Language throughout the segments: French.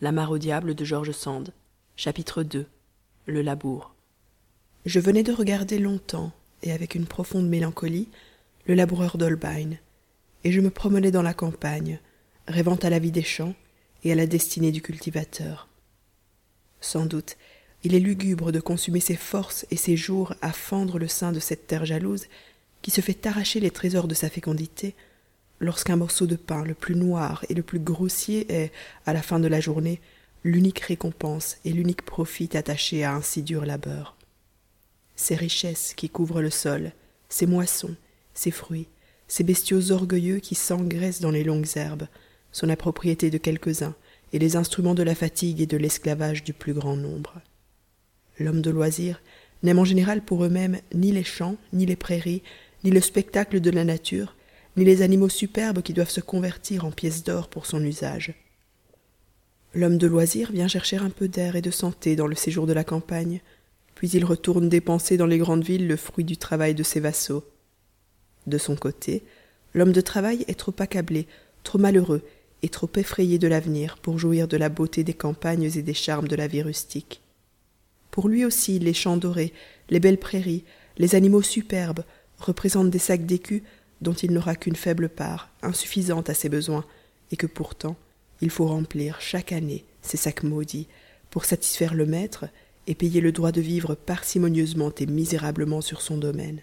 La mare au diable de George Sand. Chapitre 2. Le labour. Je venais de regarder longtemps, et avec une profonde mélancolie, le laboureur d'Holbein, et je me promenais dans la campagne, rêvant à la vie des champs et à la destinée du cultivateur. Sans doute, il est lugubre de consumer ses forces et ses jours à fendre le sein de cette terre jalouse qui se fait arracher les trésors de sa fécondité, lorsqu'un morceau de pain le plus noir et le plus grossier est, à la fin de la journée, l'unique récompense et l'unique profit attaché à un si dur labeur. Ces richesses qui couvrent le sol, ces moissons, ces fruits, ces bestiaux orgueilleux qui s'engraissent dans les longues herbes, sont la propriété de quelques-uns et les instruments de la fatigue et de l'esclavage du plus grand nombre. L'homme de loisir n'aime en général pour eux-mêmes ni les champs, ni les prairies, ni le spectacle de la nature, ni les animaux superbes qui doivent se convertir en pièces d'or pour son usage. L'homme de loisir vient chercher un peu d'air et de santé dans le séjour de la campagne, puis il retourne dépenser dans les grandes villes le fruit du travail de ses vassaux. De son côté, l'homme de travail est trop accablé, trop malheureux et trop effrayé de l'avenir pour jouir de la beauté des campagnes et des charmes de la vie rustique. Pour lui aussi, les champs dorés, les belles prairies, les animaux superbes représentent des sacs d'écus dont il n'aura qu'une faible part, insuffisante à ses besoins, et que pourtant il faut remplir chaque année ces sacs maudits pour satisfaire le maître et payer le droit de vivre parcimonieusement et misérablement sur son domaine.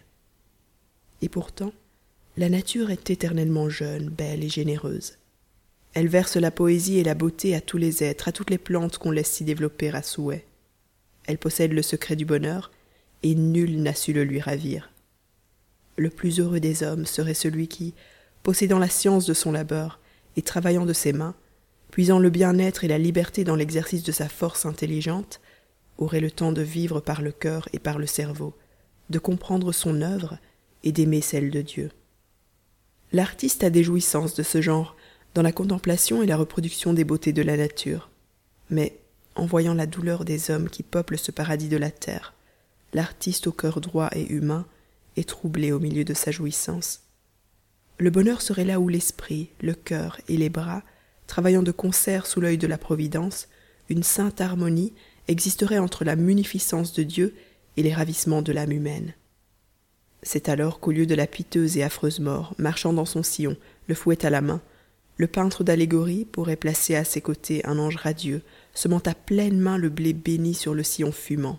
Et pourtant, la nature est éternellement jeune, belle et généreuse. Elle verse la poésie et la beauté à tous les êtres, à toutes les plantes qu'on laisse s'y développer à souhait. Elle possède le secret du bonheur, et nul n'a su le lui ravir. Le plus heureux des hommes serait celui qui, possédant la science de son labeur et travaillant de ses mains, puisant le bien-être et la liberté dans l'exercice de sa force intelligente, aurait le temps de vivre par le cœur et par le cerveau, de comprendre son œuvre et d'aimer celle de Dieu. L'artiste a des jouissances de ce genre dans la contemplation et la reproduction des beautés de la nature, mais en voyant la douleur des hommes qui peuplent ce paradis de la terre, l'artiste au cœur droit et humain est troublé au milieu de sa jouissance. Le bonheur serait là où l'esprit, le cœur et les bras, travaillant de concert sous l'œil de la Providence, une sainte harmonie existerait entre la munificence de Dieu et les ravissements de l'âme humaine. C'est alors qu'au lieu de la piteuse et affreuse mort, marchant dans son sillon, le fouet à la main, le peintre d'allégorie pourrait placer à ses côtés un ange radieux, semant à pleine main le blé béni sur le sillon fumant.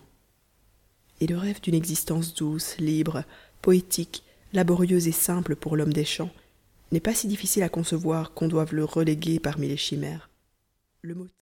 Et le rêve d'une existence douce, libre, poétique, laborieuse et simple pour l'homme des champs n'est pas si difficile à concevoir qu'on doive le reléguer parmi les chimères. Le mot